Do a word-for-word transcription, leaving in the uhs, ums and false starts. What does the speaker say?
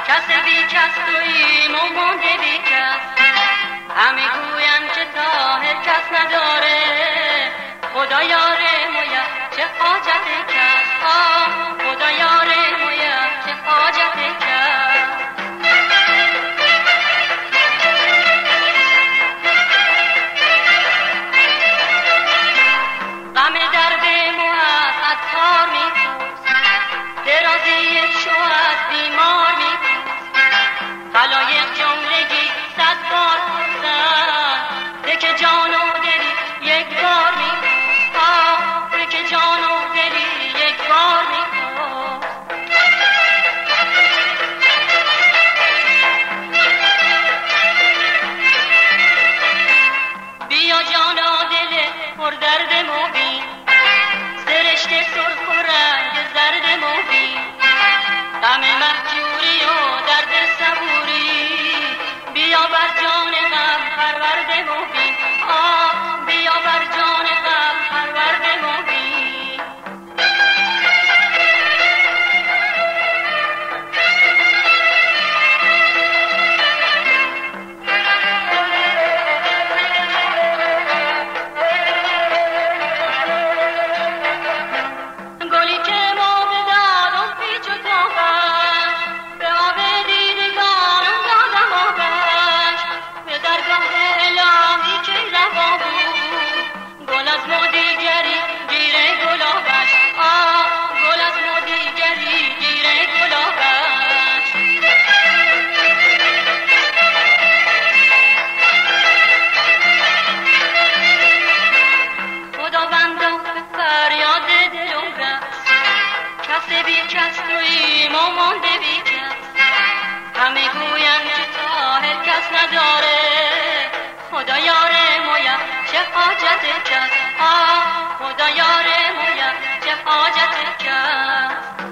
کس بی کس توییم و مانده بی کس. همه گویم که طاهر کس نداره، خدا یاره مویا چه حاجت کس. آه خدا یاره مویا چه حاجت کس. غم درد مو از عطار میپوست، درازی شو از بیمار میپوست. خلایق جملگی صد بار پرسن، ده که جان و دلی یک بار میپوست. آه ده که جان و دلی یک بار میپوست. بیا جانا دل پر درد مبین، سرشت سرخ و رنگ زرد مبین. غم مهجوری و درد صبوری، بیا بر جان غم پرورد مبین. آه بیا بر جان غم پرورد مبین. گلی که ما بدادم پیچ و تابش، به آب دیدگانم دادم آبش. به درگاه الهی که روا بود، گل از ما دیگری گیره گلابش. آه گل از ما دیگری گیره گلابش. خدا بنده به فریاد دلم رس، کس بی کس توییم و مانده بی کس. همه گویم که طاهر کس نداره، خدا یاره مویا چه حاجت کس. آه خدا یاره مویا چه حاجت کس.